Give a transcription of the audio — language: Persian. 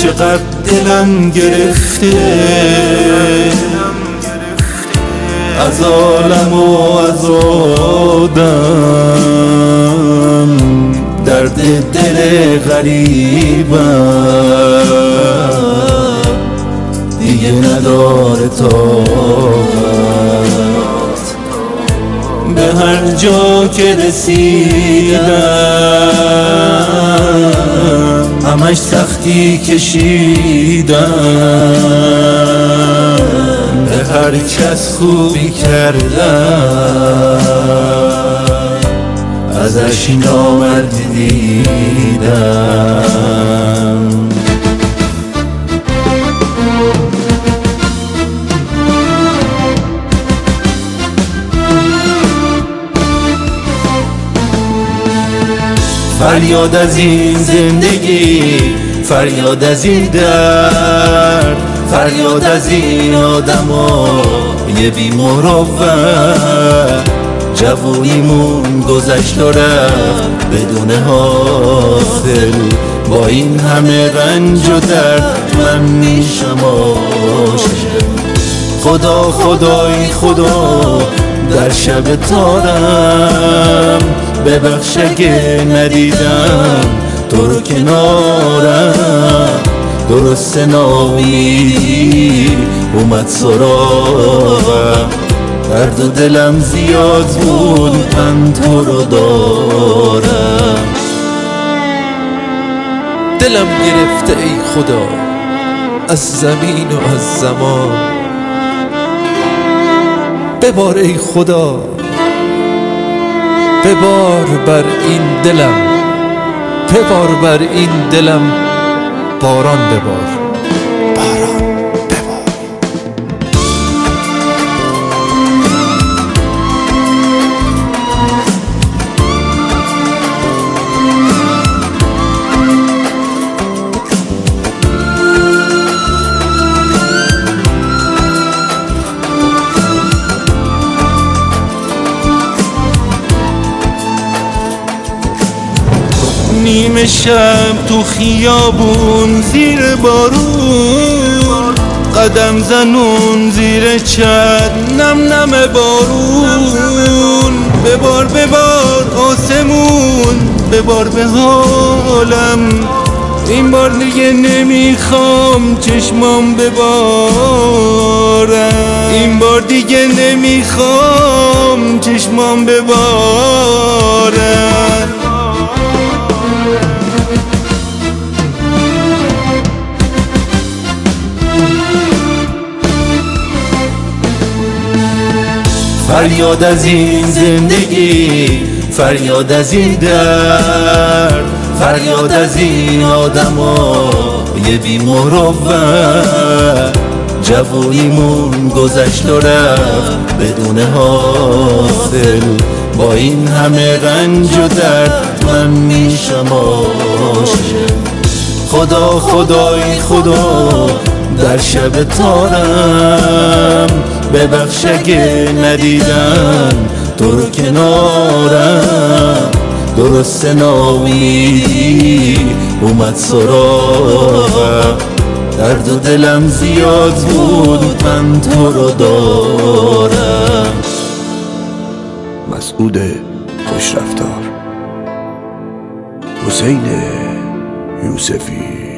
چقدر دلم گرفته از عالم و از آدم، درد دل غریبم دیگه نداره طاقت. به هر جا که رسیدم همش سختی کشیدم، به هر کس خوبی کردم ازش نامردی دیدم. فریاد از این زندگی، فریاد از این درد، فریاد از این آدمای بی مروت. جوونیمون گذشت و رفت بدون حاصل، با این همه رنج و درد من میشم عاشق. خدا خدای خدا در شب تارم، ببخش اگه ندیدم تو رو کنارم. درست ناامیدی اومد سراغم، درد و دلم زیاد بود من تو رو دارم. دلم گرفته ای خدا از زمین و از زمان، ببار ای خدا ببار بر این دلم، ببار بر این دلم باران ببار، باران ببار. نیمه شب تو خیابون زیر بارون، قدم زنون زیر چت نم نم بارون. ببار ببار آسمون ببار به حالم، این بار دیگه نمیخوام چشمام ببارم، این بار دیگه نمیخوام چشمام ببارم. فریاد از این زندگی، فریاد از این درد، فریاد از این آدمای بی مروت. جوونیمون گذشت و رفت بدون حاصل، با این همه رنج و درد من میشم عاشق. خدا خدای خدا در شب تارم، ببخش اگه ندیدم تو رو کنارم. درست ناامیدی اومد سراغم، درد و دلم زیاد بود من تو رو دارم. مسعود خوش رفتار، حسین یوسفی.